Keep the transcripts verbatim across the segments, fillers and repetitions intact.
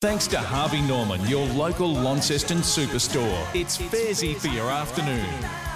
Thanks to Harvey Norman, your local Launceston superstore. It's Fairsy for your afternoon.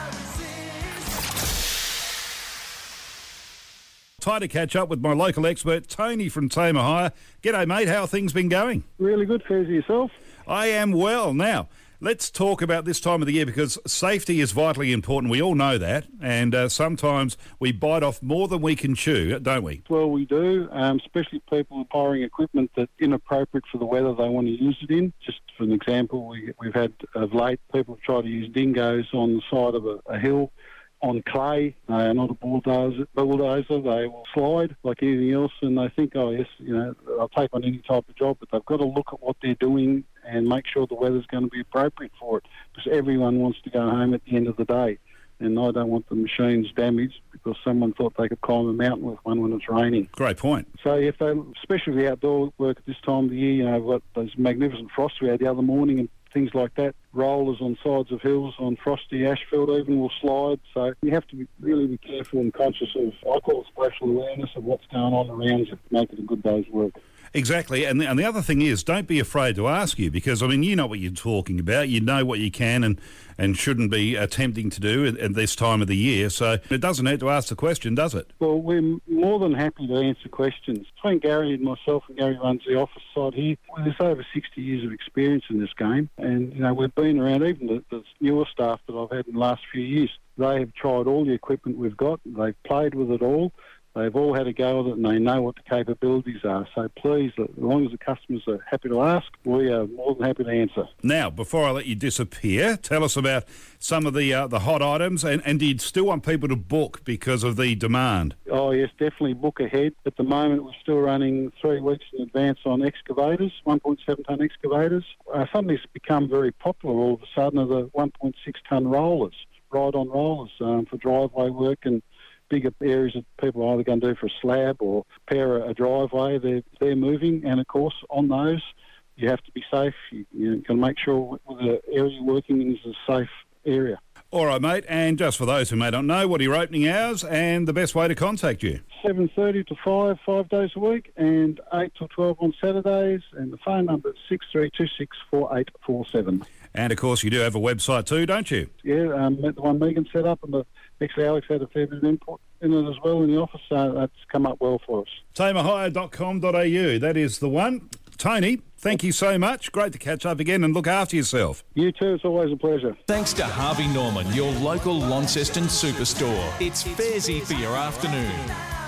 Time to catch up with my local expert, Tony from Tamer Hire. G'day, mate. How have things been going? Really good, Fairsy. Yourself? I am well. Now, let's talk about this time of the year because safety is vitally important. We all know that, and uh, sometimes we bite off more than we can chew, don't we? Well, we do, um, especially people hiring equipment that's inappropriate for the weather they want to use it in. Just for an example, we, we've had of late people try to use dingoes on the side of a, a hill on clay. They are not a bulldozer, bulldozer. They will slide like anything else, and they think, oh, yes, you know, I'll take on any type of job, but they've got to look at what they're doing and make sure the weather's going to be appropriate for it, because everyone wants to go home at the end of the day. And I don't want the machines damaged because someone thought they could climb a mountain with one when it's raining. Great point. So if they, especially the outdoor work at this time of the year, you know, we've got those magnificent frosts we had the other morning and things like that. Rollers on sides of hills, on frosty asphalt even will slide. So you have to be, really be careful and conscious of, I call it spatial awareness of what's going on around you to make it a good day's work. Exactly, and the, and the other thing is, don't be afraid to ask you, because, I mean, you know what you're talking about, you know what you can and, and shouldn't be attempting to do at, at this time of the year, so it doesn't hurt to ask the question, does it? Well, we're more than happy to answer questions. Between Gary and myself, and Gary runs the office side here, well, there's over sixty years of experience in this game, and, you know, we've been around, even the, the newer staff that I've had in the last few years, they have tried all the equipment we've got, they've played with it all. They've all had a go at it and they know what the capabilities are. So please, as long as the customers are happy to ask, we are more than happy to answer. Now, before I let you disappear, tell us about some of the uh, the hot items, and, and do you still want people to book because of the demand? Oh, yes, definitely book ahead. At the moment, we're still running three weeks in advance on excavators, one point seven tonne excavators. Uh, something that's become very popular all of a sudden are the one point six tonne rollers, ride-on rollers um, for driveway work and bigger areas that people are either going to do for a slab or repair a driveway. They're, they're moving, and of course on those you have to be safe. You, you can make sure the area you're working in is a safe area. All right, mate, and just for those who may not know, what are your opening hours and the best way to contact you? seven thirty to five, five days a week, and eight till twelve on Saturdays, and the phone number is six three two six, four eight four seven. And, of course, you do have a website too, don't you? Yeah, um, the one Megan set up, and the, actually Alex had a fair bit of input in it as well in the office, so that's come up well for us. tamer hire dot com dot a u, that is the one. Tony, thank you so much. Great to catch up again, and look after yourself. You too, it's always a pleasure. Thanks to Harvey Norman, your local Launceston superstore. It's Fairsy for your afternoon.